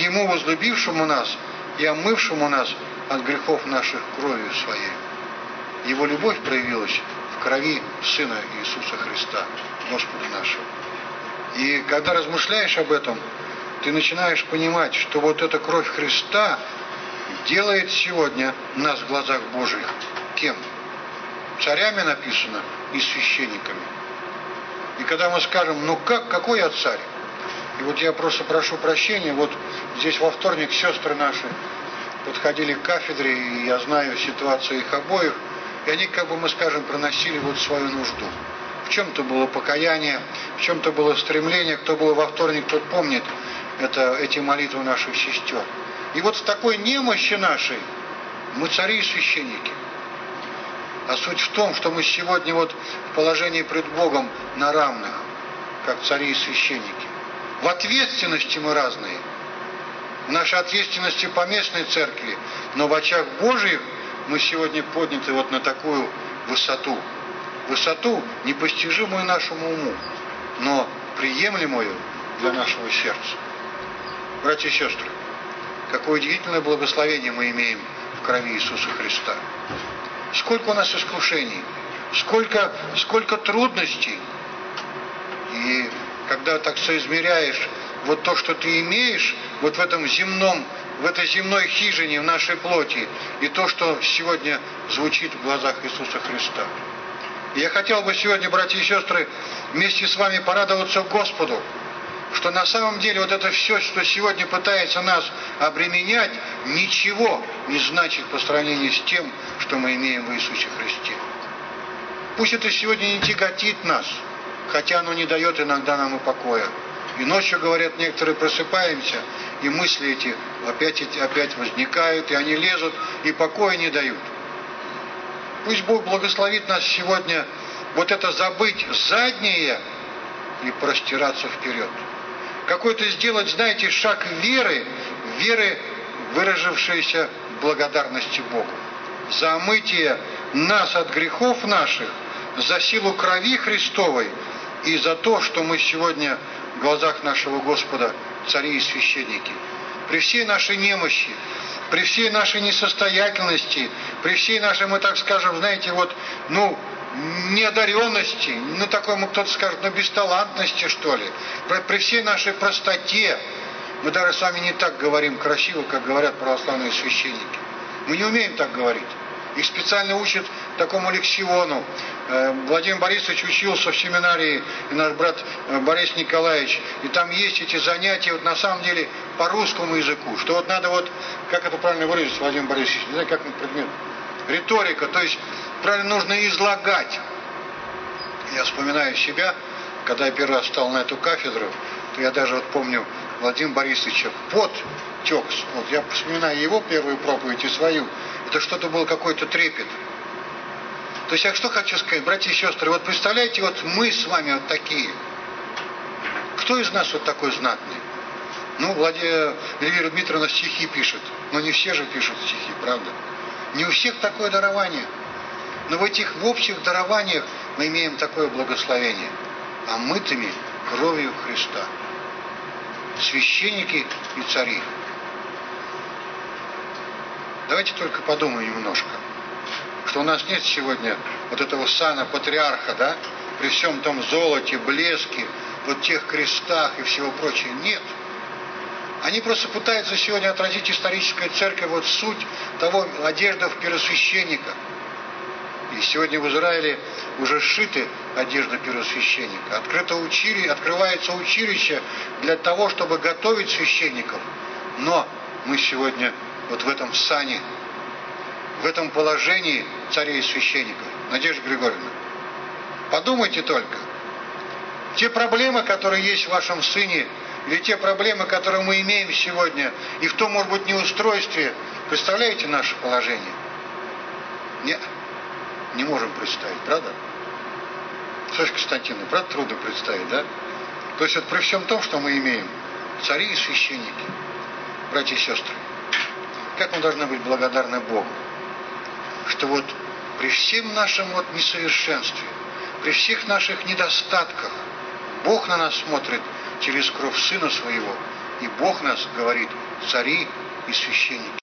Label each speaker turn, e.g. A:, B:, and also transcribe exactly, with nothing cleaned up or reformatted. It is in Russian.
A: Ему, возлюбившему нас и омывшему нас от грехов наших кровью Своей. Его любовь проявилась в крови Сына Иисуса Христа, Господа нашего. И когда размышляешь об этом, ты начинаешь понимать, что вот эта кровь Христа делает сегодня нас в глазах Божьих кем? Царями написано и священниками. И когда мы скажем, ну как, какой я царь? И вот я просто прошу прощения, вот здесь во вторник сестры наши подходили к кафедре, и я знаю ситуацию их обоих, и они, как бы мы скажем, проносили вот свою нужду. В чем-то было покаяние, в чем-то было стремление, кто был во вторник, тот помнит это, эти молитвы наших сестер. И вот в такой немощи нашей мы цари и священники. А суть в том, что мы сегодня вот в положении пред Богом на равных, как цари и священники. В ответственности мы разные. В нашей ответственности по местной церкви, но в очах Божьих мы сегодня подняты вот на такую высоту. Высоту, непостижимую нашему уму, но приемлемую для нашего сердца. Братья и сестры, какое удивительное благословение мы имеем в крови Иисуса Христа. Сколько у нас искушений, сколько, сколько трудностей. И когда так соизмеряешь вот то, что ты имеешь, вот в этом земном, в этой земной хижине, в нашей плоти, и то, что сегодня звучит в глазах Иисуса Христа. И я хотел бы сегодня, братья и сестры, вместе с вами порадоваться Господу, что на самом деле вот это все, что сегодня пытается нас обременять, ничего не значит по сравнению с тем, что мы имеем в Иисусе Христе. Пусть это сегодня не тяготит нас, хотя оно не дает иногда нам и покоя. И ночью, говорят, некоторые просыпаемся, и мысли эти опять, опять возникают, и они лезут, и покоя не дают. Пусть Бог благословит нас сегодня вот это забыть заднее и простираться вперед. Какой-то сделать, знаете, шаг веры, веры, выражившейся в благодарности Богу. За омытие нас от грехов наших, за силу крови Христовой и за то, что мы сегодня в глазах нашего Господа цари и священники. При всей нашей немощи, при всей нашей несостоятельности, при всей нашей, мы так скажем, знаете, вот, ну, неодаренности, ну, такой, мы кто-то скажет, ну, бесталантности, что ли, при, при всей нашей простоте, мы даже с вами не так говорим красиво, как говорят православные священники. Мы не умеем так говорить. Их специально учат такому лексиону. Владимир Борисович учился в семинарии, и наш брат Борис Николаевич, и там есть эти занятия, вот на самом деле, по русскому языку, что вот надо вот, как это правильно выразить, Владимир Борисович, не знаю, как он предмет, риторика, то есть правильно нужно излагать. Я вспоминаю себя, когда я первый раз встал на эту кафедру, то я даже вот помню Владимира Борисовича, пот тек, вот я вспоминаю его первую проповедь и свою, это что-то был какой-то трепет. То есть я что хочу сказать, братья и сестры, вот представляете, вот мы с вами вот такие. Кто из нас вот такой знатный? Ну, Владимир Эльвира Дмитриевна стихи пишет, но не все же пишут стихи, правда? Не у всех такое дарование. Но в этих в общих дарованиях мы имеем такое благословение, омытыми кровью Христа. Священники и цари. Давайте только подумаем немножко, что у нас нет сегодня вот этого сана патриарха, да, при всем том золоте, блеске, вот тех крестах и всего прочего. Нет. Они просто пытаются сегодня отразить историческая церковь, вот суть того одежды первосвященника. И сегодня в Израиле уже сшиты одежды первосвященника. Открыто учили, открывается училище для того, чтобы готовить священников. Но мы сегодня вот в этом сане, в этом положении царей и священников. Надежда Григорьевна, подумайте только. Те проблемы, которые есть в вашем сыне, или те проблемы, которые мы имеем сегодня, и в том, может быть, неустройстве, представляете наше положение? Нет, не можем представить, правда? Софья Константиновна, правда, трудно представить, да? То есть вот при всем том, что мы имеем, цари и священники, братья и сестры, как мы должны быть благодарны Богу, что вот при всем нашем вот несовершенстве, при всех наших недостатках, Бог на нас смотрит через кровь Сына Своего И Бог нас, говорит, цари и священники.